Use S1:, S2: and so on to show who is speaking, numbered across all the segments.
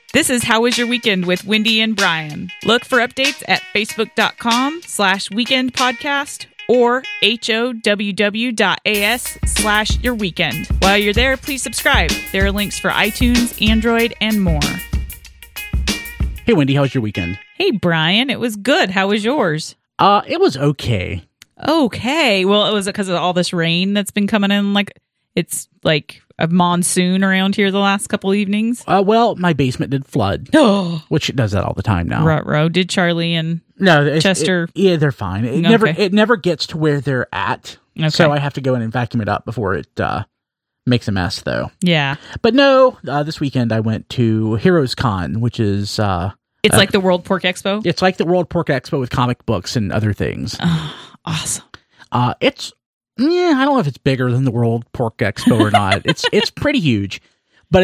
S1: This is How Was Your Weekend with Wendy and Brian. Look for updates at facebook.com/weekendpodcast or howw.as/yourweekend. While you're there, please subscribe. There are links for iTunes, Android, and more.
S2: Hey, Wendy, how was your weekend?
S1: Hey, Brian. It was good. How was yours?
S2: It was okay.
S1: Okay. Well, it was because of all this rain that's been coming in. It's like a monsoon around here the last couple evenings.
S2: Well, my basement did flood.
S1: Oh,
S2: which it does that all the time now.
S1: Ruh-roh. Did Charlie and Chester?
S2: Yeah, they're fine. It never gets to where they're at. Okay. So I have to go in and vacuum it up before it makes a mess, though.
S1: Yeah.
S2: But no, this weekend I went to Heroes Con, which is...
S1: it's like the World Pork Expo?
S2: It's like the World Pork Expo with comic books and other things.
S1: Oh, awesome.
S2: I don't know if it's bigger than the World Pork Expo or not. It's pretty huge, but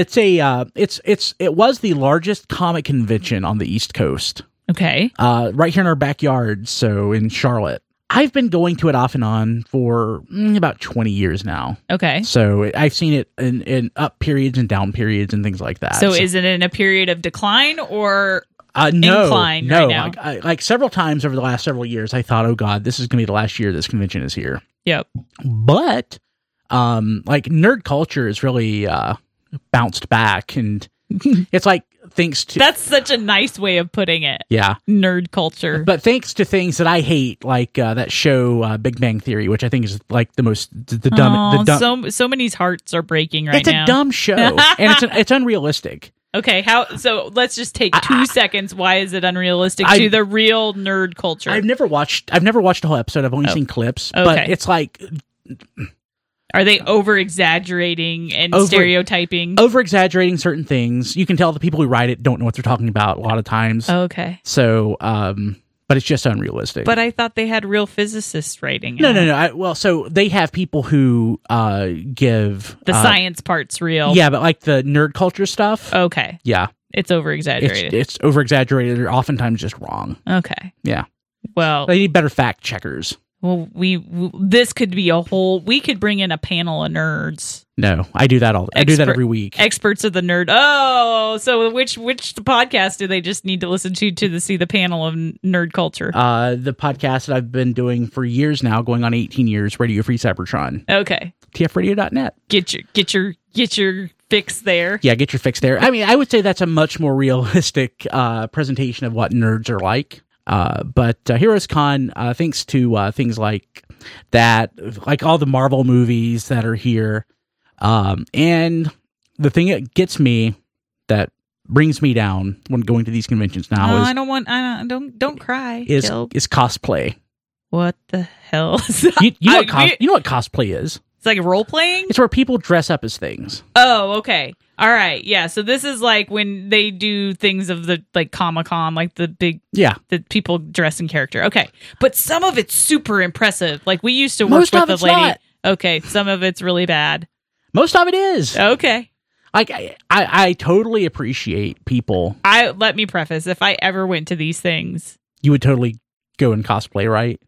S2: it was the largest comic convention on the East Coast.
S1: Okay.
S2: Right here in our backyard, so in Charlotte. I've been going to it off and on for about 20 years now.
S1: Okay.
S2: So I've seen it in up periods and down periods and things like that.
S1: So is it in a period of decline or
S2: no,
S1: incline
S2: no.
S1: right now?
S2: Like several times over the last several years, I thought, oh God, this is going to be the last year this convention is here.
S1: Yep.
S2: But nerd culture has really bounced back, and it's like thanks to...
S1: That's such a nice way of putting it.
S2: Yeah.
S1: Nerd culture.
S2: But thanks to things that I hate, like that show Big Bang Theory, which I think is like the dumb...
S1: So many hearts are breaking right now.
S2: It's a dumb show, and it's unrealistic.
S1: Okay, so let's just take 2 seconds. Why is it unrealistic to the real nerd culture?
S2: I've never watched a whole episode. I've only seen clips, but it's like...
S1: Are they over-exaggerating and stereotyping?
S2: Over-exaggerating certain things. You can tell the people who write it don't know what they're talking about a lot of times.
S1: Okay.
S2: So, but it's just unrealistic.
S1: But I thought they had real physicists writing it.
S2: No. So they have people who give...
S1: The science part's real.
S2: Yeah, but like the nerd culture stuff.
S1: Okay.
S2: Yeah.
S1: It's over-exaggerated.
S2: It's over-exaggerated or oftentimes just wrong.
S1: Okay.
S2: Yeah.
S1: Well...
S2: They need better fact checkers.
S1: Well, this could be we could bring in a panel of nerds.
S2: No, I do that I do that every week.
S1: Experts of the nerd. Oh, so which podcast do they just need to listen to see the panel of nerd culture?
S2: The podcast that I've been doing for years now, going on 18 years, Radio Free Cybertron.
S1: Okay.
S2: TFRadio.net.
S1: Get your fix there.
S2: Yeah, get your fix there. I mean, I would say that's a much more realistic presentation of what nerds are like. But Heroes Con, thanks to things like that, like all the Marvel movies that are here, and the thing that gets me, that brings me down when going to these conventions now is...
S1: don't cry.
S2: Is cosplay.
S1: What the hell is that?
S2: You know what cosplay is?
S1: It's like role playing?
S2: It's where people dress up as things.
S1: Oh, okay. All right. Yeah. So this is like when they do things of the like Comic-Con, like the big, the people dress in character. Okay. But some of it's super impressive. Like we used to work with the lady. Not. Okay. Some of it's really bad.
S2: Most of it is.
S1: Okay.
S2: Like I totally appreciate people.
S1: Let me preface, if I ever went to these things,
S2: you would totally go and cosplay, right?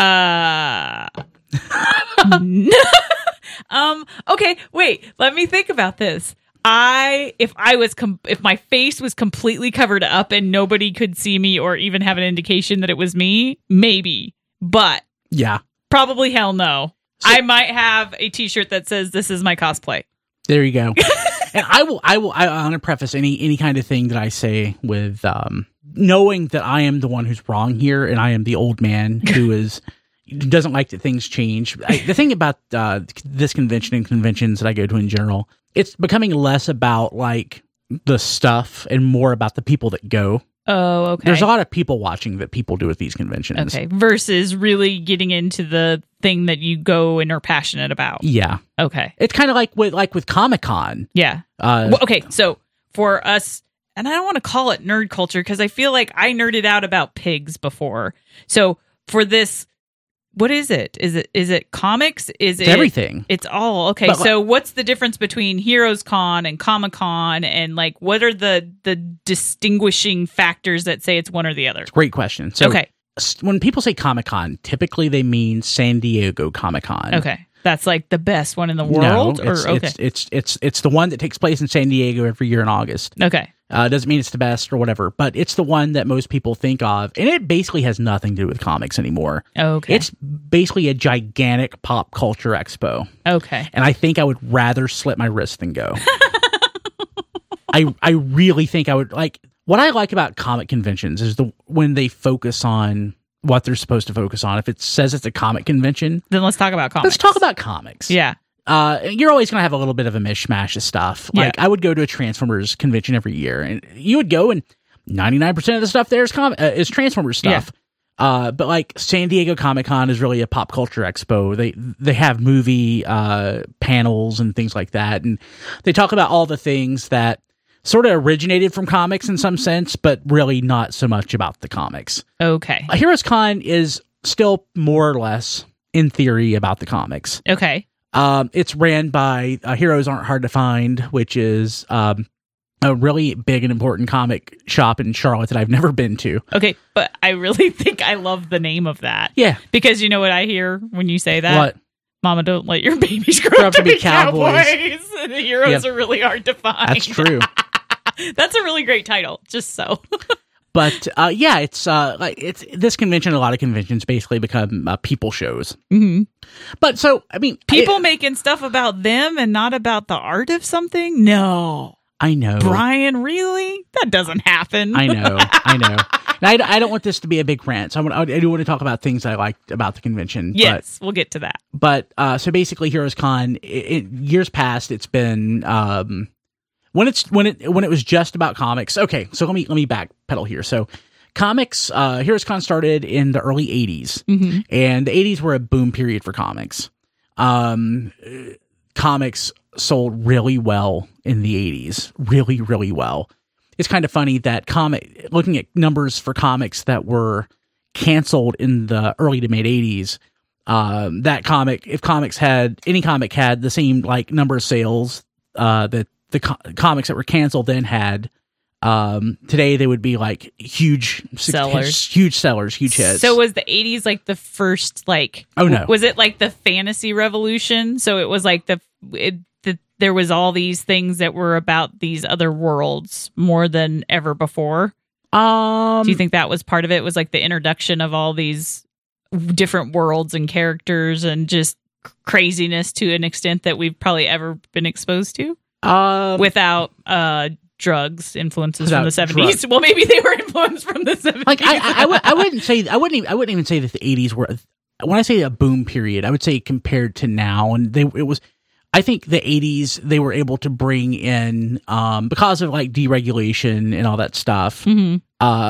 S1: Okay, wait, let me think about this. If my face was completely covered up and nobody could see me or even have an indication that it was me, maybe. But
S2: yeah,
S1: probably hell no. So, I might have a t-shirt that says this is my cosplay.
S2: There you go. And I want to preface any kind of thing that I say with knowing that I am the one who's wrong here and I am the old man who doesn't like that things change. The thing about this convention and conventions that I go to in general, it's becoming less about like the stuff and more about the people that go.
S1: Oh, okay.
S2: There's a lot of people watching that people do at these conventions.
S1: Okay, versus really getting into the thing that you go and are passionate about.
S2: Yeah.
S1: Okay.
S2: It's kind of like with Comic-Con.
S1: Yeah. Okay, so for us, and I don't want to call it nerd culture because I feel like I nerded out about pigs before. So for this, what is it? Is it comics? It's
S2: everything.
S1: It's all okay. But so what's the difference between Heroes Con and Comic Con, and like what are the distinguishing factors that say it's one or the other?
S2: Great question. So
S1: okay,
S2: when people say Comic Con, typically they mean San Diego Comic Con.
S1: Okay, that's like the best one in the world.
S2: No, it's the one that takes place in San Diego every year in August.
S1: Okay,
S2: Doesn't mean it's the best or whatever, but it's the one that most people think of, and it basically has nothing to do with comics anymore.
S1: Okay.
S2: It's basically a gigantic pop culture expo.
S1: Okay.
S2: And I think I would rather slit my wrist than go. I really think I would like. What I like about comic conventions is when they focus on what they're supposed to focus on. If it says it's a comic convention,
S1: then let's talk about comics.
S2: Let's talk about comics.
S1: Yeah.
S2: You're always going to have a little bit of a mishmash of stuff. Like, I would go to a Transformers convention every year, and you would go, and 99% of the stuff there is Transformers stuff. Yeah. But like San Diego Comic-Con is really a pop culture expo. They have movie panels and things like that, and they talk about all the things that sort of originated from comics in some sense, but really not so much about the comics.
S1: Okay.
S2: Heroes Con is still more or less, in theory, about the comics.
S1: Okay.
S2: It's ran by Heroes Aren't Hard to Find, which is a really big and important comic shop in Charlotte that I've never been to.
S1: Okay, but I really think I love the name of that.
S2: Yeah.
S1: Because you know what I hear when you say that?
S2: What?
S1: Mama, don't let your babies grow up to be cowboys. And the heroes are really hard to find.
S2: That's true.
S1: That's a really great title, just so.
S2: But it's this convention. A lot of conventions basically become people shows.
S1: Mm-hmm.
S2: But so I mean,
S1: people making stuff about them and not about the art of something. No,
S2: I know,
S1: Brian. Really, that doesn't happen.
S2: I know. Now, I don't want this to be a big rant. So I do want to talk about things I liked about the convention.
S1: Yes, we'll get to that.
S2: But so basically, Heroes Con, years past, it's been. When it was just about comics. Okay, so let me backpedal here. So comics, Heroes Con started in the early 80s. Mm-hmm. And the 80s were a boom period for comics. Comics sold really well in the 80s. Really, really well. It's kind of funny that looking at numbers for comics that were canceled in the early to mid 80s, if any comic had the same like number of sales that the comics that were canceled then had, today they would be like huge sellers, huge hits.
S1: So was the 80s like the first like?
S2: Oh no,
S1: was it like the fantasy revolution? So it was like there was all these things that were about these other worlds more than ever before. Do you think that was part of it? Was like the introduction of all these different worlds and characters and just craziness to an extent that we've probably ever been exposed to? Without drugs influences from the 70s. Well, maybe they were influenced from the 70s.
S2: Like I wouldn't even say that the 80s were. When I say a boom period, I would say compared to now, and I think the 80s they were able to bring in because of like deregulation and all that stuff. Mm-hmm.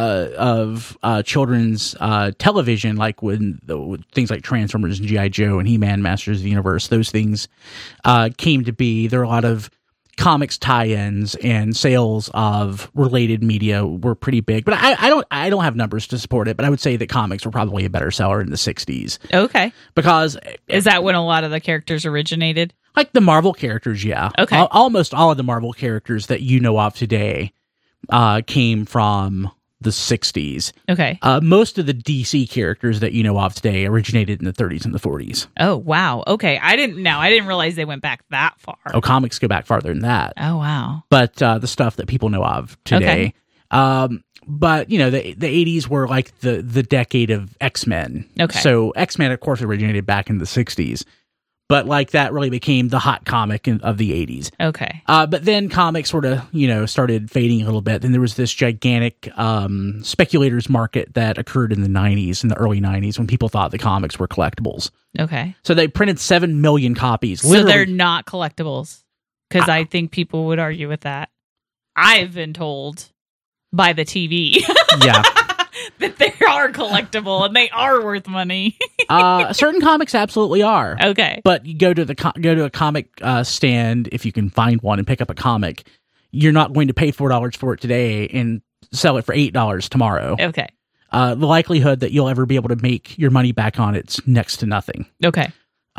S2: Of children's television, like when things like Transformers and G.I. Joe and He-Man, Masters of the Universe, those things came to be. There are a lot of comics tie-ins and sales of related media were pretty big, but I don't have numbers to support it, but I would say that comics were probably a better seller in the 60s.
S1: Okay.
S2: Because
S1: is that when a lot of the characters originated?
S2: Like the Marvel characters, yeah.
S1: Okay.
S2: Almost all of the Marvel characters that you know of today came from the 60s.
S1: Okay.
S2: Most of the DC characters that you know of today originated in the 30s and the 40s.
S1: Oh, wow. Okay. I didn't realize they went back that far.
S2: Oh, comics go back farther than that.
S1: Oh, wow.
S2: But the stuff that people know of today. Okay. But, you know, the 80s were like the decade of X-Men.
S1: Okay.
S2: So X-Men, of course, originated back in the 60s. But like that really became the hot comic of the 80s.
S1: Okay.
S2: But then comics sort of, started fading a little bit. Then there was this gigantic speculators market that occurred in the 90s, in the early 90s, when people thought the comics were collectibles.
S1: Okay.
S2: So they printed 7 million copies.
S1: So they're not collectibles? Because I think people would argue with that. I've been told by the TV.
S2: Yeah.
S1: That they are collectible and they are worth money.
S2: Certain comics absolutely are.
S1: Okay.
S2: But you go to a comic stand, if you can find one, and pick up a comic, you're not going to pay $4 for it today and sell it for $8 tomorrow.
S1: Okay.
S2: The likelihood that you'll ever be able to make your money back on it's next to nothing.
S1: Okay.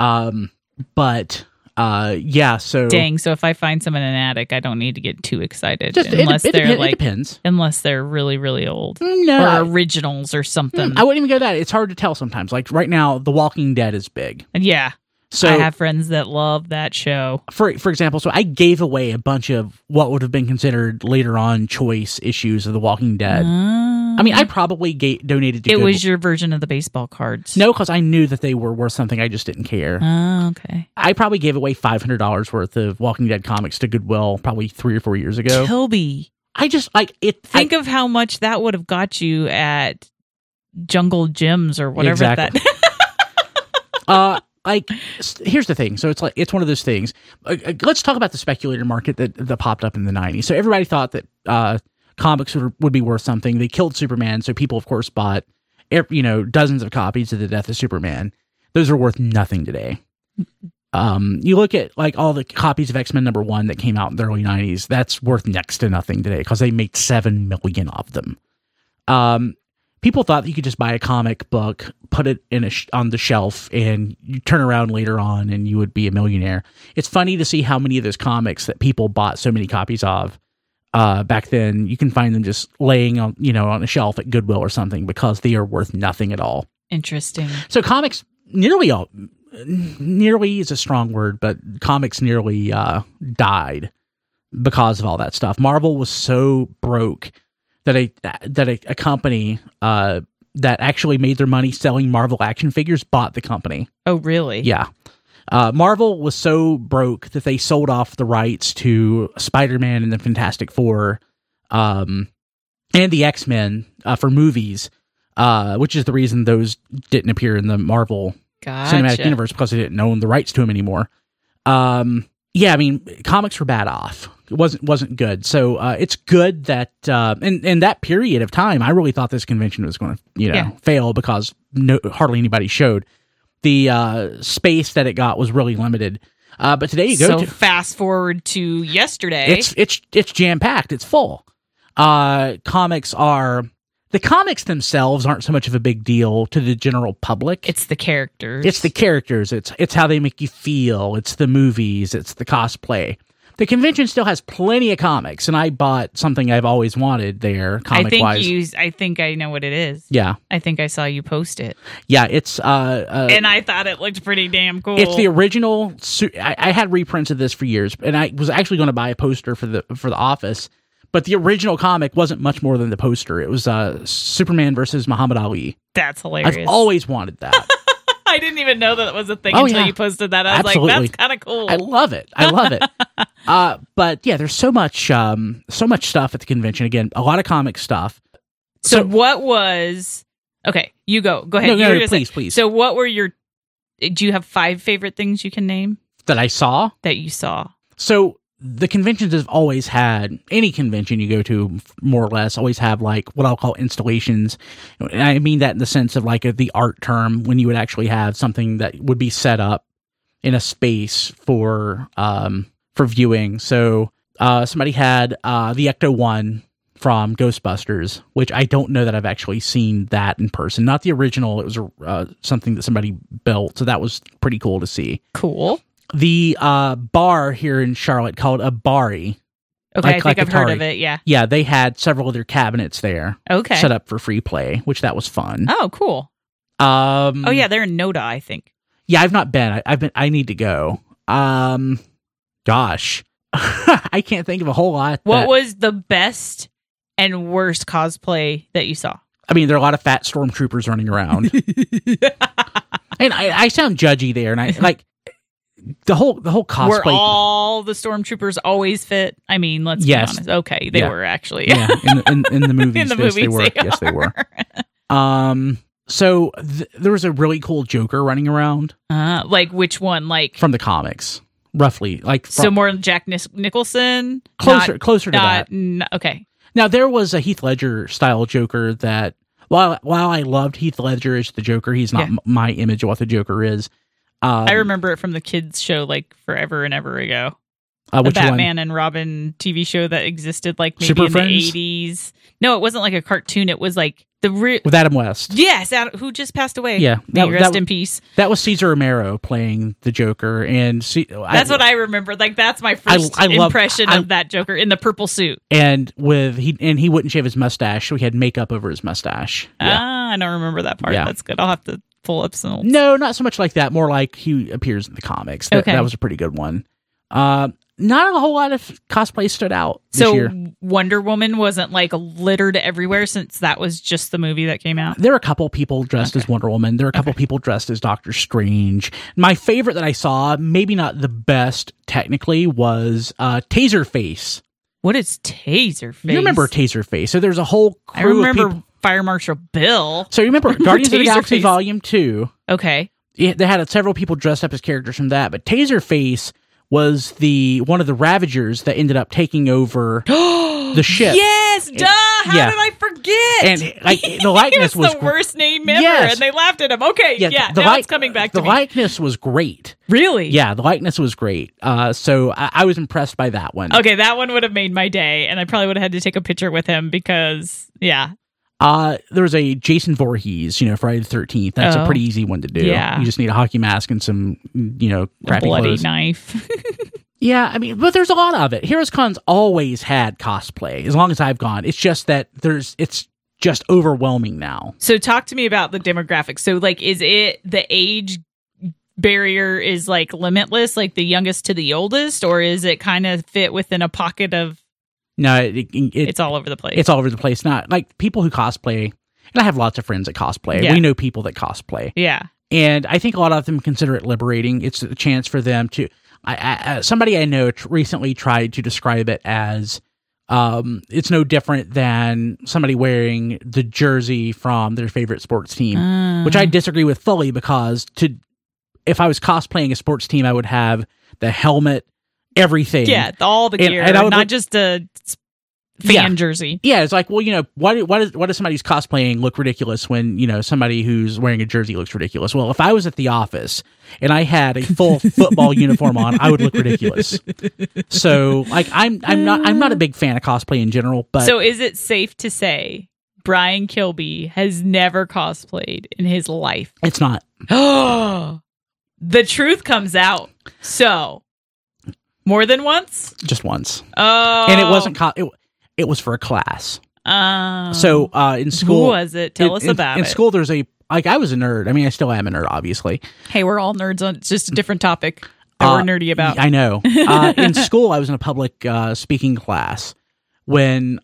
S2: But yeah, so
S1: dang, so if I find some in an attic, I don't need to get too excited.
S2: It depends.
S1: Unless they're really, really old.
S2: No.
S1: Or originals or something.
S2: I wouldn't even go that. It's hard to tell sometimes. Like right now, The Walking Dead is big.
S1: Yeah.
S2: So
S1: I have friends that love that show.
S2: For example, so I gave away a bunch of what would have been considered later on choice issues of The Walking Dead. I mean, I probably donated to
S1: It was your version of the baseball cards.
S2: No, because I knew that they were worth something. I just didn't care.
S1: Oh, okay.
S2: I probably gave away $500 worth of Walking Dead comics to Goodwill probably 3 or 4 years ago.
S1: Toby.
S2: I just like it.
S1: Think of how much that would have got you at Jungle Gyms or whatever
S2: exactly. Like, here's the thing. So it's one of those things. Let's talk about the speculator market that popped up in the 90s. So everybody thought that comics would be worth something. They killed Superman, so people, of course, bought dozens of copies of The Death of Superman. Those are worth nothing today. You look at like all the copies of X-Men #1 that came out in the early 90s. That's worth next to nothing today because they made 7 million of them. People thought that you could just buy a comic book, put it on the shelf, and you turn around later on and you would be a millionaire. It's funny to see how many of those comics that people bought so many copies of back then, you can find them just laying on a shelf at Goodwill or something because they are worth nothing at all.
S1: Interesting.
S2: So comics nearly is a strong word, but comics nearly died because of all that stuff. Marvel was so broke that a company that actually made their money selling Marvel action figures bought the company.
S1: Oh, really?
S2: Yeah. Marvel was so broke that they sold off the rights to Spider-Man and the Fantastic Four and the X-Men for movies, which is the reason those didn't appear in the Marvel Cinematic Universe, because they didn't own the rights to them anymore. Yeah, I mean, comics were bad off. It wasn't good. So it's good that in that period of time, I really thought this convention was going to fail because hardly anybody showed. The space that it got was really limited. But today you go to
S1: fast forward to yesterday.
S2: It's jam packed. It's full. The comics themselves aren't so much of a big deal to the general public.
S1: It's the characters.
S2: It's how they make you feel. It's the movies. It's the cosplay. The convention still has plenty of comics, and I bought something I've always wanted there, comic-wise.
S1: I think I know what it is.
S2: Yeah.
S1: I think I saw you post it.
S2: Yeah, it's...
S1: and I thought it looked pretty damn cool.
S2: It's the original... I had reprints of this for years, and I was actually going to buy a poster for the office, but the original comic wasn't much more than the poster. It was Superman versus Muhammad Ali.
S1: That's hilarious.
S2: I've always wanted that.
S1: I didn't even know that was a thing until you posted that. I was like, that's kind of cool.
S2: I love it. But yeah, there's so much stuff at the convention. Again, a lot of comic stuff.
S1: So what was... Okay, you go. Go ahead.
S2: No, please.
S1: So what were your... Do you have 5 favorite things you can name?
S2: That I saw?
S1: That you saw.
S2: So the conventions have always had, any convention you go to, more or less, always have like what I'll call installations. And I mean that in the sense of like the art term, when you would actually have something that would be set up in a space for viewing. So somebody had the Ecto-1 from Ghostbusters, which I don't know that I've actually seen that in person. Not the original. It was something that somebody built. So that was pretty cool to see.
S1: Cool.
S2: The bar here in Charlotte called a Bari.
S1: Okay, I think I've heard of it, yeah.
S2: Yeah, they had several of their cabinets there.
S1: Okay.
S2: Set up for free play, which that was fun.
S1: Oh, cool. Oh, yeah, they're in Noda, I think.
S2: Yeah, I've not been. I need to go. Gosh. I can't think of a whole lot.
S1: What was the best and worst cosplay that you saw?
S2: I mean, there are a lot of fat stormtroopers running around. And I sound judgy there, and I like... The whole cosplay.
S1: Were all the stormtroopers always fit? I mean, let's be honest. Okay, they were actually.
S2: Yeah, in the movies.
S1: In the movies,
S2: they were. Yes, they were. So there was a really cool Joker running around.
S1: Like which one? Like
S2: from the comics, roughly. Like
S1: so more Jack Nicholson.
S2: Closer to that.
S1: Okay.
S2: Now there was a Heath Ledger style Joker that while I loved Heath Ledger as the Joker, he's not my image of what the Joker is.
S1: I remember it from the kids show like forever and ever ago. The Batman and Robin TV show that existed like maybe
S2: Super
S1: in
S2: Friends?
S1: the 80s. No, it wasn't like a cartoon. It was like
S2: with Adam West.
S1: Yes, who just passed away.
S2: Yeah.
S1: Rest in peace.
S2: That was Cesar Romero playing the Joker. And
S1: that's what I remember. Like that's my first impression of that Joker in the purple suit.
S2: And he wouldn't shave his mustache, so he had makeup over his mustache. Yeah.
S1: I don't remember that part.
S2: Yeah.
S1: That's good. I'll have to full episodes?
S2: No, not so much like that. More like he appears in the comics. That was a pretty good one. Not a whole lot of cosplay stood out this year.
S1: Wonder Woman wasn't like littered everywhere since that was just the movie that came out?
S2: There were a couple people dressed as Wonder Woman. There were a couple people dressed as Doctor Strange. My favorite that I saw, maybe not the best technically, was Taserface.
S1: What is Taserface?
S2: You remember Taserface? So there's a whole crew
S1: of people. I remember
S2: people.
S1: Fire Marshal Bill.
S2: So you remember Guardians of the Galaxy Volume 2.
S1: Okay.
S2: They had several people dressed up as characters from that, but Taserface was one of the Ravagers that ended up taking over the ship.
S1: Yes, duh! How did I forget?
S2: And like the likeness was
S1: the worst name ever, and they laughed at him. Okay, now it's coming back to me.
S2: The likeness was great.
S1: Really?
S2: Yeah, the likeness was great. So I was impressed by that one.
S1: Okay, that one would have made my day, and I probably would have had to take a picture with him because, yeah.
S2: There was a Jason Voorhees, Friday the 13th. That's a pretty easy one to do.
S1: Yeah.
S2: You just need a hockey mask and some, crappy
S1: bloody
S2: clothes.
S1: Knife.
S2: Yeah, I mean, but there's a lot of it. Heroes Con's always had cosplay, as long as I've gone. It's just that it's just overwhelming now.
S1: So talk to me about the demographics. So, like, is it the age barrier is, like, limitless, like the youngest to the oldest, or is it kind of fit within a pocket of...
S2: No,
S1: it's all over the place.
S2: It's all over the place. Not like people who cosplay, and I have lots of friends that cosplay.
S1: Yeah.
S2: We know people that cosplay.
S1: Yeah.
S2: And I think a lot of them consider it liberating. It's a chance for them to... somebody I know recently tried to describe it as it's no different than somebody wearing the jersey from their favorite sports team, which I disagree with fully, because if I was cosplaying a sports team, I would have the helmet, everything.
S1: Yeah, all the gear, and not just a fan jersey.
S2: Yeah, it's like, well, why does somebody who's cosplaying look ridiculous when, somebody who's wearing a jersey looks ridiculous? Well, if I was at the office and I had a full football uniform on, I would look ridiculous. So, like, I'm not a big fan of cosplay in general, but...
S1: So is it safe to say Brian Kilby has never cosplayed in his life?
S2: It's not.
S1: The truth comes out. So... More than once?
S2: Just once.
S1: Oh.
S2: And it wasn't... It was for a class. So in school...
S1: Who was it? Tell us about it.
S2: In school, there's I was a nerd. I mean, I still am a nerd, obviously.
S1: Hey, we're all nerds. It's just a different topic that we're nerdy about.
S2: I know. In school, I was in a public speaking class when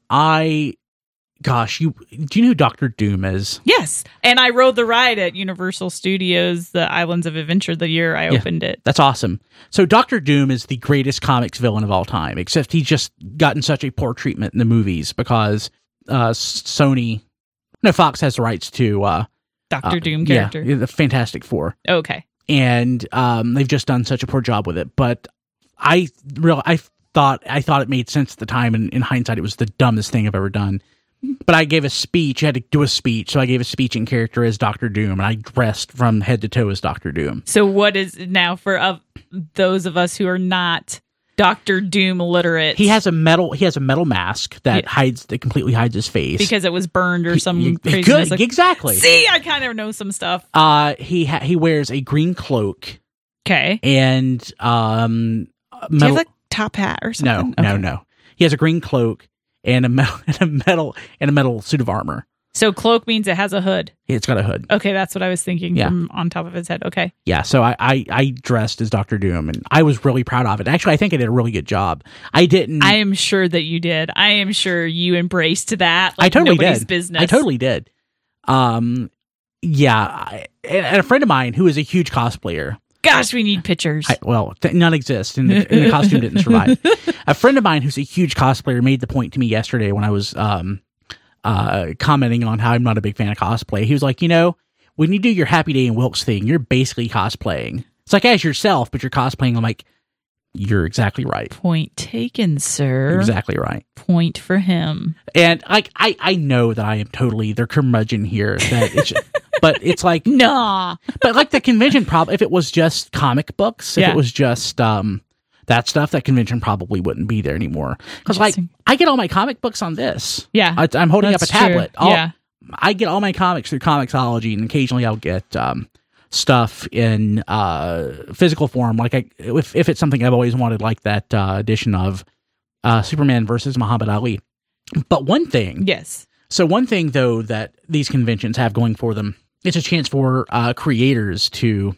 S2: Gosh, do you know who Dr. Doom is?
S1: Yes, and I rode the ride at Universal Studios, the Islands of Adventure, the year I opened it. That's
S2: awesome. So Dr. Doom is the greatest comics villain of all time, except he's just gotten such a poor treatment in the movies because Fox has the rights to
S1: Dr. Doom character.
S2: Yeah, the Fantastic Four.
S1: Okay.
S2: And they've just done such a poor job with it. But I thought it made sense at the time, and in hindsight, it was the dumbest thing I've ever done. But I gave a speech. You had to do a speech. So I gave a speech in character as Dr. Doom, and I dressed from head to toe as Dr. Doom.
S1: So what is now for those of us who are not Dr. Doom literate?
S2: He has a metal mask that completely hides his face
S1: because it was burned or some craziness.
S2: Exactly.
S1: See, I kind of know some stuff.
S2: He wears a green cloak.
S1: Okay.
S2: And
S1: do you have a top hat or something?
S2: No. He has a green cloak and a metal suit of armor.
S1: So cloak means it has a hood.
S2: It's got a hood.
S1: Okay, that's what I was thinking from on top of his head. Okay.
S2: Yeah, so I dressed as Dr. Doom, and I was really proud of it. Actually, I think I did a really good job. I am
S1: sure that you did. I am sure you embraced that.
S2: I totally
S1: nobody's
S2: did.
S1: Business.
S2: I totally did. And a friend of mine who is a huge cosplayer.
S1: Gosh, we need pictures.
S2: None exist, and the costume didn't survive. A friend of mine who's a huge cosplayer made the point to me yesterday when I was commenting on how I'm not a big fan of cosplay. He was like, when you do your Happy Day and Wilkes thing, you're basically cosplaying. It's like as yourself, but you're cosplaying. I'm like, you're exactly right.
S1: Point taken, sir.
S2: You're exactly right.
S1: Point for him.
S2: And I know that I am totally their curmudgeon here. But it's like,
S1: nah.
S2: But like the convention, if it was just comic books, if it was just that stuff, that convention probably wouldn't be there anymore. Because I get all my comic books on this.
S1: Yeah,
S2: I'm holding up a tablet.
S1: Yeah,
S2: I get all my comics through Comixology, and occasionally I'll get stuff in physical form. Like if it's something I've always wanted, like that edition of Superman versus Muhammad Ali. But one thing,
S1: yes.
S2: So one thing though that these conventions have going for them it's a chance for creators to,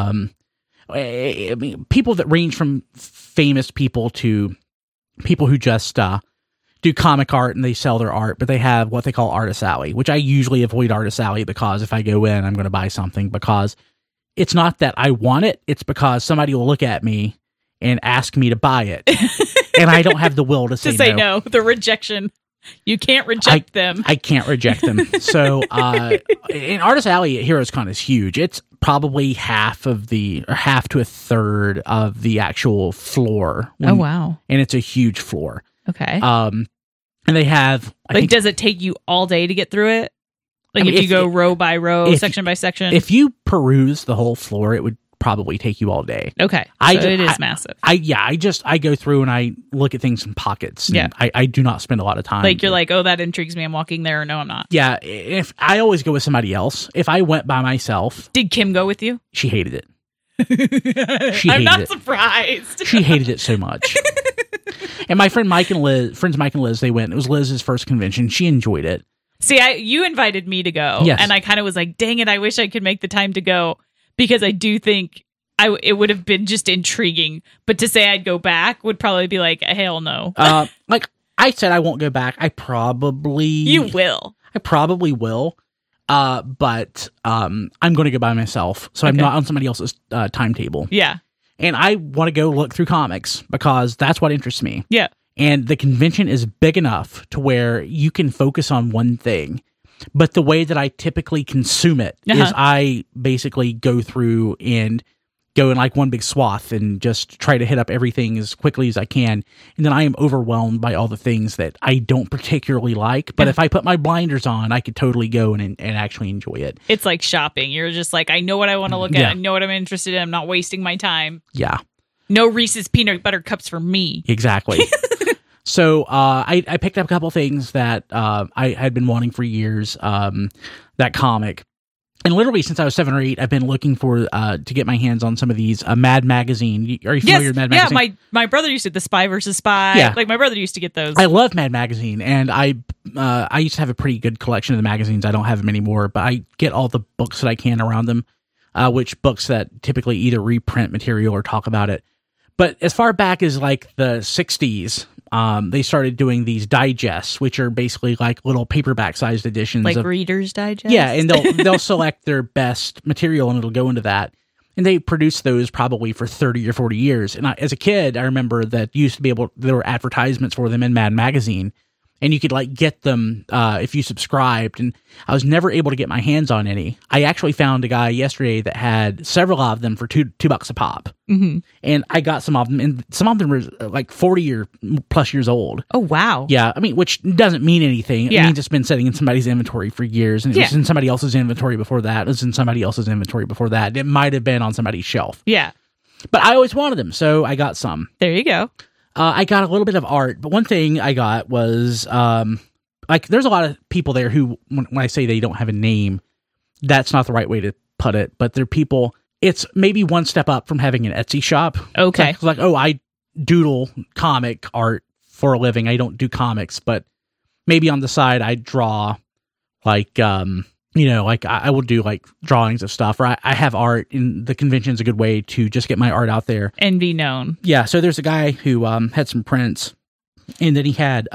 S2: people that range from famous people to people who just do comic art and they sell their art, but they have what they call Artist Alley, which I usually avoid Artist Alley because if I go in, I'm going to buy something, because it's not that I want it. It's because somebody will look at me and ask me to buy it. And I don't have the will to say
S1: no. The rejection. You can't reject them.
S2: I can't reject them. So in Artist Alley at HeroesCon is huge. It's probably half to a third of the actual floor.
S1: Oh, wow.
S2: And it's a huge floor.
S1: Okay.
S2: And they have
S1: does it take you all day to get through it? Like, if you go row by row, section by section?
S2: If you peruse the whole floor, it would probably take you all day.
S1: Okay. It is massive.
S2: I go through and I look at things in pockets. Yeah. I do not spend a lot of time.
S1: Like, you're like, oh, that intrigues me. I'm walking there. No, I'm not.
S2: Yeah. If I always go with somebody else. If I went by myself.
S1: Did Kim go with you?
S2: She hated it.
S1: I'm not surprised.
S2: She hated it so much. And my friends Mike and Liz, they went. It was Liz's first convention. She enjoyed it.
S1: See, you invited me to go.
S2: Yes.
S1: And I kind of was like, dang it, I wish I could make the time to go, because I do think it would have been just intriguing. But to say I'd go back would probably be like, hell no.
S2: Like I said, I won't go back. You
S1: will.
S2: I probably will. But I'm going to go by myself. So I'm not on somebody else's timetable.
S1: Yeah.
S2: And I want to go look through comics because that's what interests me.
S1: Yeah.
S2: And the convention is big enough to where you can focus on one thing. But the way that I typically consume it is I basically go through and go in like one big swath and just try to hit up everything as quickly as I can. And then I am overwhelmed by all the things that I don't particularly like. But if I put my blinders on, I could totally go and actually enjoy it.
S1: It's like shopping. You're just like, I know what I want to look at. I know what I'm interested in. I'm not wasting my time.
S2: Yeah.
S1: No Reese's peanut butter cups for me.
S2: Exactly. So I picked up a couple things that I had been wanting for years, that comic. And literally since I was 7 or 8, I've been looking for to get my hands on some of these Mad Magazine. Are you familiar with Mad Magazine?
S1: Yeah, my brother used to, the Spy versus Spy. Yeah. Like, my brother used to get those.
S2: I love Mad Magazine, and I used to have a pretty good collection of the magazines. I don't have them anymore, but I get all the books that I can around them, which books that typically either reprint material or talk about it. But as far back as like the 60s, they started doing these digests, which are basically like little paperback-sized editions,
S1: like Reader's Digest.
S2: Yeah, and they'll select their best material, and it'll go into that. And they produced those probably for 30 or 40 years. And as a kid, I remember that there were advertisements for them in Mad Magazine, and you could like get them if you subscribed. And I was never able to get my hands on any. I actually found a guy yesterday that had several of them for $2 a pop. Mm-hmm. And I got some of them, and some of them were like 40 or plus years old.
S1: Oh, wow.
S2: Yeah, I mean, which doesn't mean anything. Yeah. It means it's been sitting in somebody's inventory for years, and it was in somebody else's inventory before that. It was in somebody else's inventory before that. It might have been on somebody's shelf.
S1: Yeah.
S2: But I always wanted them, so I got some.
S1: There you go.
S2: I got a little bit of art, but one thing I got was, like, there's a lot of people there who, when I say they don't have a name, that's not the right way to put it, but they're people, it's maybe one step up from having an Etsy shop.
S1: Okay.
S2: It's like, oh, I doodle comic art for a living. I don't do comics, but maybe on the side I draw, like, like I will do like drawings of stuff, or I have art, and the convention's a good way to just get my art out there
S1: and be known.
S2: Yeah. So there's a guy who had some prints, and then he had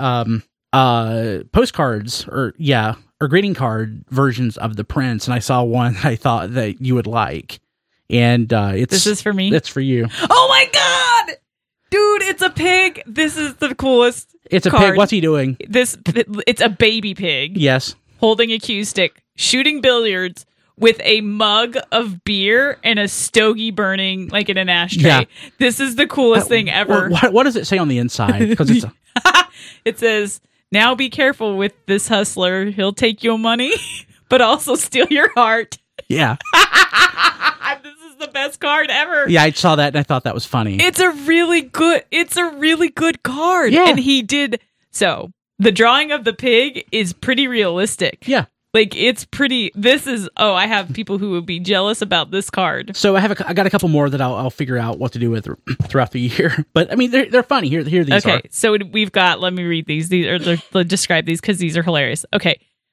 S2: postcards or greeting card versions of the prints. And I saw one that I thought that you would like, and
S1: this is for me.
S2: It's for you.
S1: Oh my God, dude! It's a pig. This is the coolest.
S2: It's a
S1: card.
S2: pig. What's he doing?
S1: It's a baby pig.
S2: Yes.
S1: Holding a cue stick, shooting billiards with a mug of beer and a stogie burning like in an ashtray. Yeah. This is the coolest thing ever.
S2: What does it say on the inside? Because it's
S1: it says, "Now be careful with this hustler. He'll take your money, but also steal your heart."
S2: Yeah.
S1: This is the best card ever.
S2: Yeah, I saw that and I thought that was funny.
S1: It's a really good card.
S2: Yeah.
S1: And he did so. The drawing of the pig is pretty realistic.
S2: Yeah.
S1: Like, it's pretty, I have people who would be jealous about this card.
S2: So I got a couple more that I'll figure out what to do with throughout the year. But I mean, they're funny. Here these are.
S1: Okay, so we've got, let me read these. These are, describe these because these are hilarious. Okay.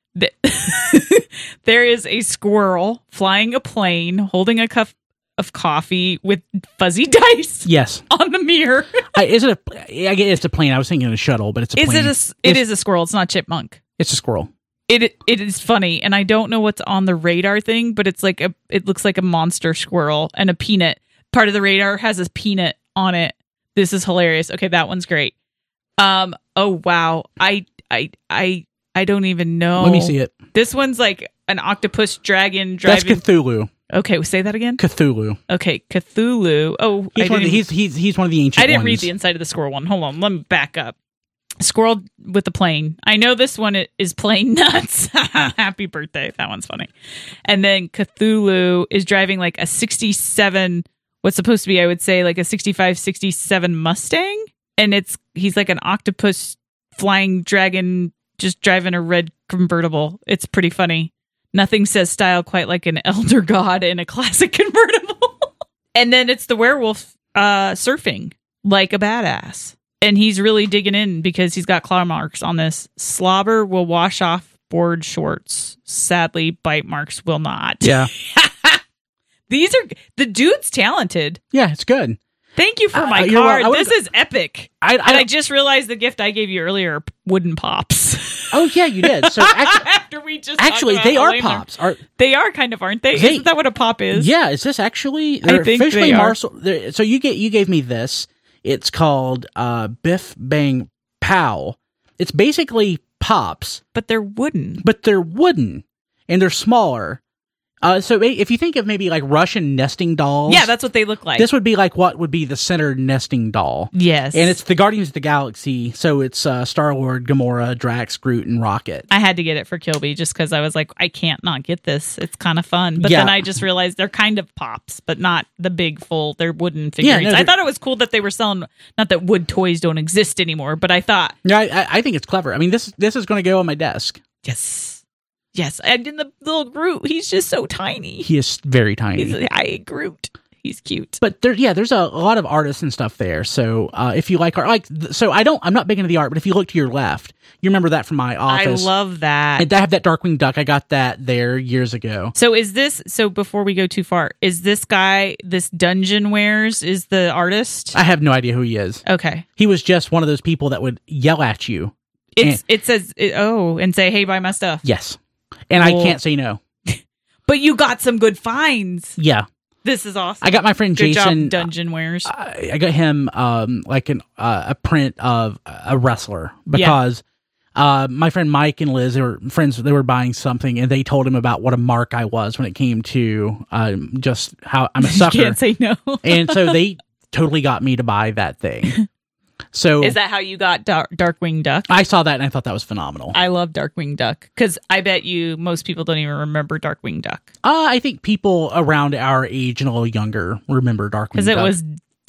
S1: There is a squirrel flying a plane, holding a cup of coffee with fuzzy dice.
S2: Yes,
S1: on the mirror.
S2: Is it a? I guess it's a plane. I was thinking a shuttle, but it's a plane.
S1: It is a squirrel. It's not Chipmunk.
S2: It's a squirrel.
S1: It is funny, and I don't know what's on the radar thing, but it's like it looks like a monster squirrel and a peanut. Part of the radar has a peanut on it. This is hilarious. Okay, that one's great. Oh wow, I don't even know.
S2: Let me see it.
S1: This one's like an octopus dragon driving.
S2: That's Cthulhu.
S1: Okay, say that again.
S2: Cthulhu.
S1: Okay, Cthulhu. Oh,
S2: he's one of the ancient.
S1: I didn't
S2: ones.
S1: read the inside of the squirrel one. Hold on, let me back up. Squirrel with the plane. I know this one is playing nuts. Happy birthday. That one's funny. And then Cthulhu is driving like a 67, what's supposed to be, I would say, like a 65, 67 Mustang. And he's like an octopus flying dragon just driving a red convertible. It's pretty funny. Nothing says style quite like an elder god in a classic convertible. And then it's the werewolf surfing like a badass. And he's really digging in because he's got claw marks on this. Slobber will wash off board shorts. Sadly, bite marks will not.
S2: Yeah.
S1: The dude's talented.
S2: Yeah, it's good.
S1: Thank you for my card. This is epic. I just realized the gift I gave you earlier are wooden pops.
S2: Oh, yeah, you did. So
S1: after we just
S2: they are pops.
S1: They are kind of, aren't they? Isn't that what a pop is?
S2: Yeah, is this actually?
S1: I think they are.
S2: So you gave me this. It's called Biff Bang Pow. It's basically pops.
S1: But they're wooden.
S2: And they're smaller. So if you think of maybe like Russian nesting dolls.
S1: Yeah, that's what they look like.
S2: This would be like what would be the center nesting doll.
S1: Yes.
S2: And it's the Guardians of the Galaxy. So it's Star-Lord, Gamora, Drax, Groot, and Rocket.
S1: I had to get it for Kilby just because I was like, I can't not get this. It's kind of fun. But then I just realized they're kind of pops, but not the big full. They're wooden figurines.
S2: Yeah, no,
S1: I thought it was cool that they were selling, not that wood toys don't exist anymore, but I thought.
S2: Yeah, I think it's clever. I mean, this is going to go on my desk.
S1: Yes, and in the little Groot, he's just so tiny.
S2: He is very tiny.
S1: He's a Groot. He's cute.
S2: But there's a lot of artists and stuff there. So if you like art, I'm not big into the art, but if you look to your left, you remember that from my office.
S1: I love that.
S2: And I have that Darkwing Duck. I got that there years ago.
S1: So before we go too far, is this guy, this Dungeon Wares, is the artist?
S2: I have no idea who he is.
S1: Okay.
S2: He was just one of those people that would yell at you.
S1: It says, and say, hey, buy my stuff.
S2: Yes. And I can't say no.
S1: But you got some good finds.
S2: Yeah.
S1: This is awesome.
S2: I got my friend Jason.
S1: Good job, Dungeon Wares.
S2: I got him like a print of a wrestler because my friend Mike and Liz, they were friends. They were buying something and they told him about what a mark I was when it came to just how I'm a sucker.
S1: You can't say no.
S2: And so they totally got me to buy that thing. So
S1: is that how you got Darkwing Duck?
S2: I saw that and I thought that was phenomenal.
S1: I love Darkwing Duck because I bet most people don't even remember Darkwing Duck.
S2: I think people around our age and a little younger remember Darkwing Duck.
S1: Because it was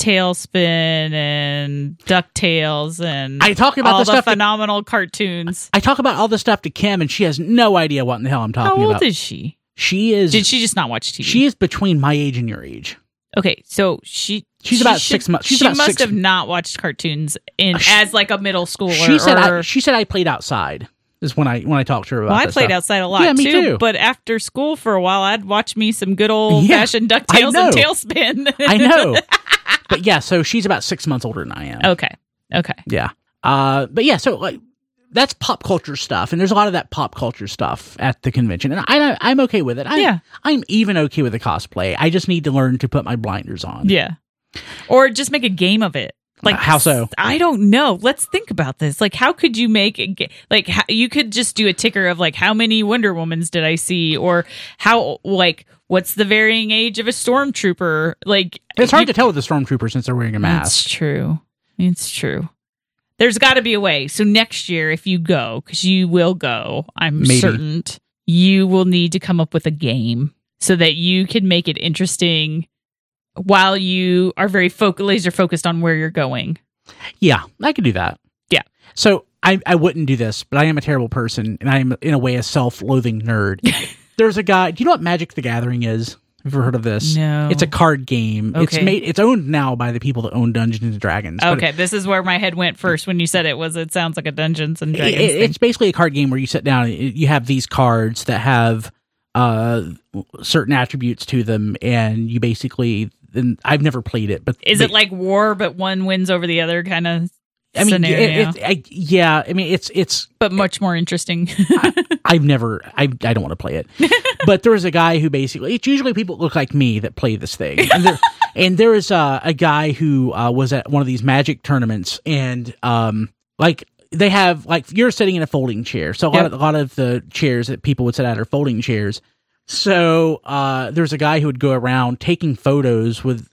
S1: Tailspin and DuckTales and
S2: I talk about
S1: all
S2: the stuff
S1: phenomenal cartoons.
S2: I talk about all this stuff to Kim and she has no idea what in the hell I'm talking about.
S1: How old is she?
S2: Did
S1: she just not watch TV?
S2: She is between my age and your age.
S1: Okay, so she's
S2: about 6 months.
S1: She must have not watched cartoons as like a middle schooler.
S2: She said I played outside. Is when I talked to her about.
S1: Well, I played outside a lot.
S2: Yeah, me too.
S1: But after school for a while, I'd watch me some good old fashioned DuckTales and Tailspin.
S2: I know. But yeah, so she's about 6 months older than I am.
S1: Okay.
S2: Yeah. But yeah, so like that's pop culture stuff, and there's a lot of that pop culture stuff at the convention, and I'm okay with it. I'm even okay with the cosplay. I just need to learn to put my blinders on.
S1: Yeah, or just make a game of it. Like
S2: how so?
S1: I don't know. Let's think about this. Like, how could you make you could just do a ticker of like how many Wonder Womans did I see, or how what's the varying age of a stormtrooper? Like,
S2: it's hard to tell with the stormtrooper since they're wearing a mask.
S1: It's true. There's got to be a way. So next year, if you go, because you will go, I'm certain, you will need to come up with a game so that you can make it interesting while you are very laser focused on where you're going. Yeah,
S2: I could do that.
S1: Yeah.
S2: So I wouldn't do this, but I am a terrible person, and I am, in a way, a self-loathing nerd. There's a guy... Do you know what Magic the Gathering is? Have you ever heard of this?
S1: No.
S2: It's a card game.
S1: Okay.
S2: It's owned now by the people that own Dungeons and Dragons.
S1: Okay, this is where my head went first when you said it was. It sounds like a Dungeons and Dragons thing.
S2: It's basically a card game where you sit down and you have these cards that have certain attributes to them, and you basically. And I've never played it, but
S1: is it like war, but one wins over the other kind of?
S2: I mean,
S1: scenario?
S2: yeah. I mean, it's
S1: but much more interesting.
S2: I don't want to play it. But there was a guy who basically, it's usually people that look like me that play this thing. And there is a guy who was at one of these Magic tournaments, and like they have, like, you're sitting in a folding chair. So a lot of the chairs that people would sit at are folding chairs. So there's a guy who would go around taking photos with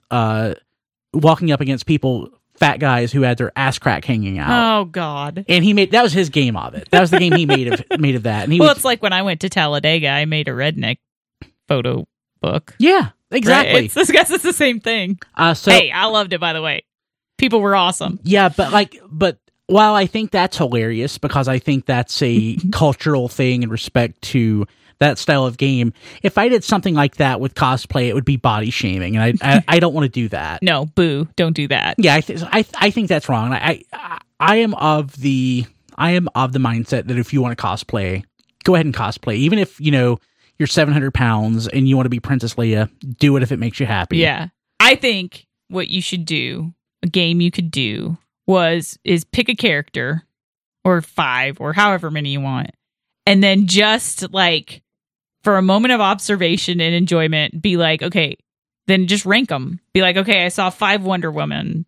S2: walking up against people, fat guys who had their ass crack hanging out.
S1: Oh God!
S2: And that was his game of it. That was the game he made of that. And
S1: it's like when I went to Talladega, I made a redneck photo book.
S2: Yeah, exactly.
S1: Right? I guess it's the same thing. Hey, I loved it, by the way. People were awesome.
S2: Yeah, but while I think that's hilarious because I think that's a cultural thing in respect to that style of game, if I did something like that with cosplay, it would be body shaming, and I don't want to do that.
S1: No, boo! Don't do that.
S2: Yeah, I think that's wrong. I am of the mindset that if you want to cosplay, go ahead and cosplay, even if you're 700 pounds and you want to be Princess Leia. Do it if it makes you happy.
S1: Yeah, I think what you should do, a game you could do, is pick a character or 5 or however many you want, and then just like, for a moment of observation and enjoyment, be like, okay, then just rank them. Be like, okay, I saw 5 Wonder Woman,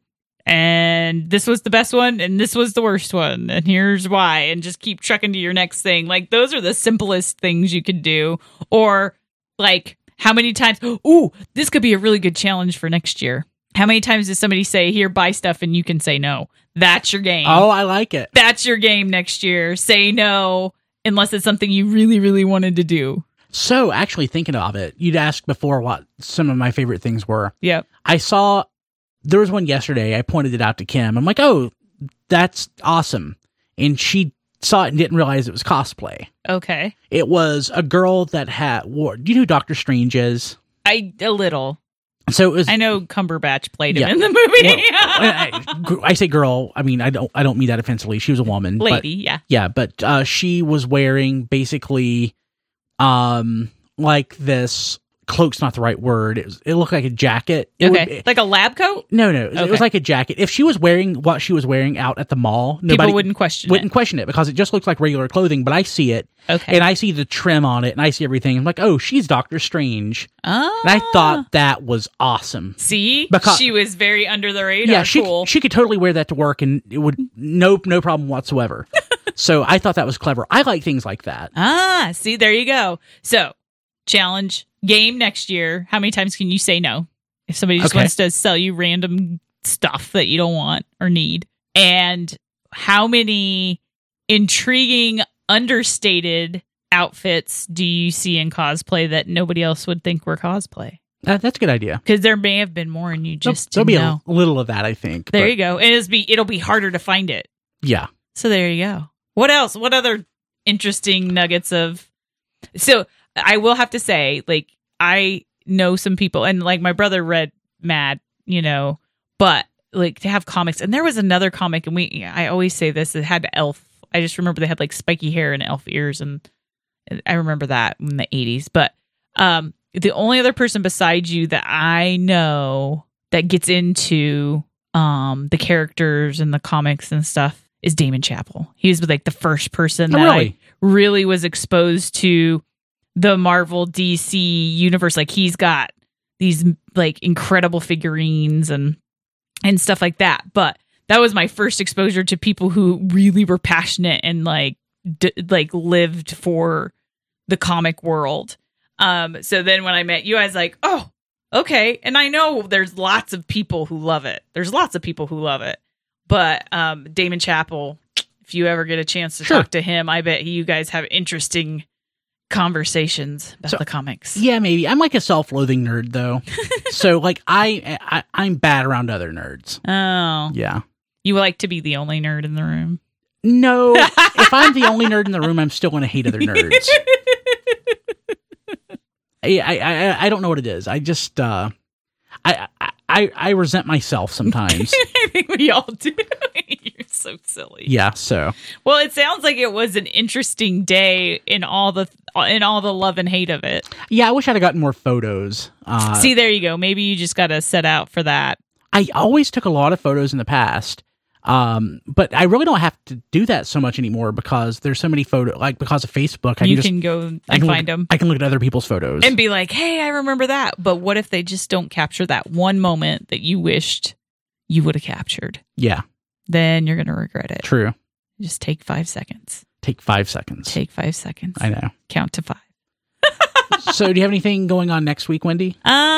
S1: and this was the best one, and this was the worst one, and here's why, and just keep trucking to your next thing. Like, those are the simplest things you could do. Or, like, how many times, ooh, this could be a really good challenge for next year. How many times does somebody say, here, buy stuff, and you can say no? That's your game.
S2: Oh, I like it.
S1: That's your game next year. Say no, unless it's something you really, really wanted to do.
S2: So, actually thinking of it, you'd asked before what some of my favorite things were.
S1: Yep.
S2: I saw, there was one yesterday, I pointed it out to Kim. I'm like, oh, that's awesome. And she saw it and didn't realize it was cosplay.
S1: Okay.
S2: It was a girl that do you know who Doctor Strange is?
S1: A little.
S2: So it was,
S1: I know Cumberbatch played him in the movie.
S2: Well, I say girl, I mean, I don't mean that offensively. She was a woman.
S1: Lady,
S2: but, yeah. But she was wearing basically like this cloak's not the right word. It looked like a jacket.
S1: Like a lab coat?
S2: No. Okay. It was like a jacket. If she was wearing what she was wearing out at the mall,
S1: people wouldn't question
S2: it because it just looks like regular clothing. But I see it, and I see the trim on it, and I see everything. I'm like, oh, she's Doctor Strange.
S1: Oh.
S2: And I thought that was awesome.
S1: See, because she was very under the radar.
S2: Yeah, she could totally wear that to work, and it would no problem whatsoever. So I thought that was clever. I like things like that.
S1: See, there you go. So challenge. Game next year, how many times can you say no? If somebody just wants to sell you random stuff that you don't want or need. And how many intriguing, understated outfits do you see in cosplay that nobody else would think were cosplay?
S2: That's a good idea.
S1: Because there may have been more and you just
S2: There'll be
S1: know.
S2: a little of that, I think.
S1: There you go. And it'll be harder to find it.
S2: Yeah.
S1: So there you go. What else? What other interesting nuggets of... So... I will have to say, like, I know some people, and like my brother read Mad, but like to have comics, and there was another comic, and I always say this, it had elf. I just remember they had like spiky hair and elf ears, and I remember that in the 80s. But the only other person besides you that I know that gets into the characters and the comics and stuff is Damon Chapel. He was like the first person that I really was exposed to the Marvel DC universe. Like, he's got these like incredible figurines and stuff like that. But that was my first exposure to people who really were passionate and like lived for the comic world. So then when I met you, I was like, oh, okay. And I know there's lots of people who love it. But Damon Chapel, if you ever get a chance to talk to him, I bet you guys have interesting conversations about the comics.
S2: Yeah, maybe. I'm like a self-loathing nerd, though. So, like, I'm bad around other nerds.
S1: Oh.
S2: Yeah.
S1: You like to be the only nerd in the room?
S2: No. If I'm the only nerd in the room, I'm still going to hate other nerds. I don't know what it is. I just I resent myself sometimes.
S1: I think we all do. You're so silly.
S2: Yeah. So.
S1: Well, it sounds like it was an interesting day in all the love and hate of it.
S2: Yeah, I wish I'd have gotten more photos.
S1: See, there you go. Maybe you just got to set out for that.
S2: I always took a lot of photos in the past. But I really don't have to do that so much anymore because there's so many photos, like because of Facebook.
S1: You can go and find them.
S2: I can look at other people's photos
S1: and be like, hey, I remember that. But what if they just don't capture that one moment that you wished you would have captured?
S2: Yeah.
S1: Then you're going to regret it.
S2: True.
S1: Just take 5 seconds.
S2: Take 5 seconds.
S1: Take 5 seconds.
S2: I know.
S1: Count to 5.
S2: So do you have anything going on next week, Wendy?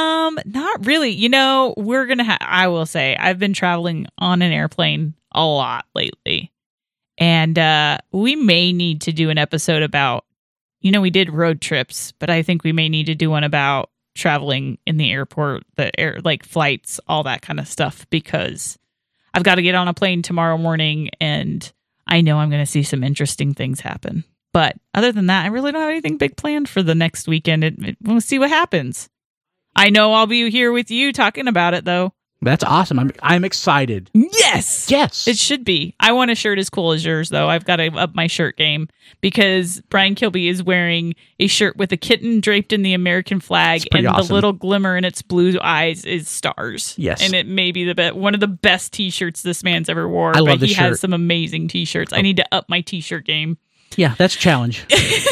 S1: Not really. You know, we're going to I will say I've been traveling on an airplane a lot lately. And we may need to do an episode about, we did road trips, but I think we may need to do one about traveling in the airport, like flights, all that kind of stuff, because I've got to get on a plane tomorrow morning and I know I'm going to see some interesting things happen. But other than that, I really don't have anything big planned for the next weekend. We'll see what happens. I know I'll be here with you talking about it, though.
S2: That's awesome. I'm excited.
S1: Yes.
S2: Yes.
S1: It should be. I want a shirt as cool as yours, though. I've got to up my shirt game because Brian Kilby is wearing a shirt with a kitten draped in the American flag, and awesome. The little glimmer in its blue eyes is stars.
S2: Yes.
S1: And it may be one of the best T-shirts this man's ever wore.
S2: I love this
S1: shirt.
S2: He
S1: has some amazing T-shirts. I need to up my T-shirt game.
S2: Yeah, that's a challenge.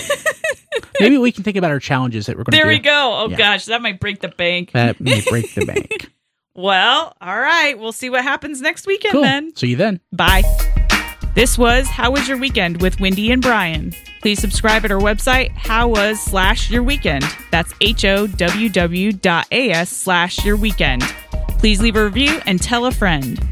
S2: Maybe we can think about our challenges that we're going to do.
S1: There we go. Oh, gosh, that might break the bank.
S2: That may break the bank.
S1: Well, all right. We'll see what happens next weekend then.
S2: See you then.
S1: Bye. This was How Was Your Weekend with Wendy and Brian. Please subscribe at our website, howwas/yourweekend. That's HOWW.AS/yourweekend. Please leave a review and tell a friend.